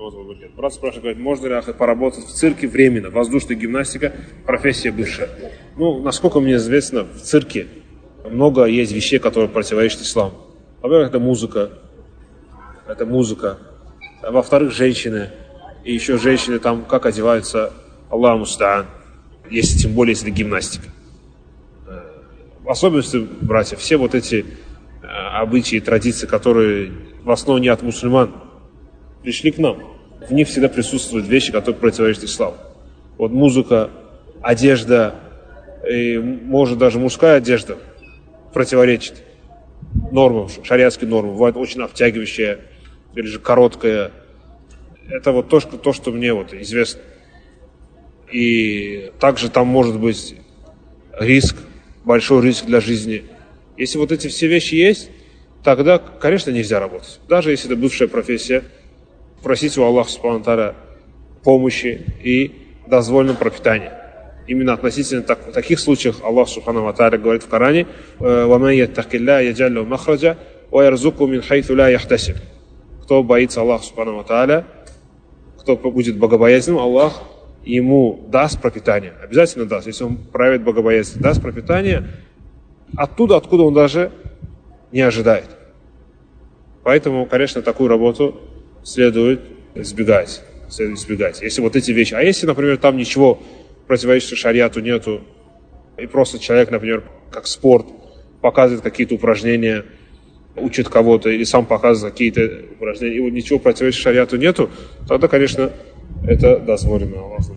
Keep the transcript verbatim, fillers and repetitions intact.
Брат спрашивает, говорит, можно ли поработать в цирке временно? Воздушная гимнастика, профессия бывшая. Ну, насколько мне известно, в цирке много есть вещей, которые противоречат исламу. Во-первых, это музыка. Это музыка. А во-вторых, женщины. И еще женщины там как одеваются, Аллаху мустаан. Если, тем более, если это гимнастика. В особенности, братья, все вот эти обычаи и традиции, которые в основном не от мусульман, пришли к нам. В них всегда присутствуют вещи, которые противоречат исламу. Вот музыка, одежда, и, может, даже мужская одежда противоречит нормам, шариатским нормам. Бывает очень обтягивающая или же короткая. Это вот то, что, то, что мне вот известно. И также там может быть риск, большой риск для жизни. Если вот эти все вещи есть, тогда, конечно, нельзя работать. Даже если это бывшая профессия, просить у Аллаха субхану ва тааля помощи и дозволенного пропитания. Именно относительно так, в таких случаях Аллах субхану ва тааля говорит в Коране: «Ваман яттакилля яджаль лаху махраджа ва ярзуку мин хайсу ла яхтасиб». Кто боится Аллаха субхану ва тааля, кто будет богобоязненным, Аллах ему даст пропитание. Обязательно даст. Если он проявит богобоязнь, даст пропитание оттуда, откуда он даже не ожидает. Поэтому, конечно, такую работу следует избегать. Следует избегать. Если вот эти вещи. А если, например, там ничего противоречащего шариату нету, и просто человек, например, как спорт, показывает какие-то упражнения, учит кого-то, или сам показывает какие-то упражнения, и вот ничего противоречащего шариату нету, тогда, конечно, это дозволено.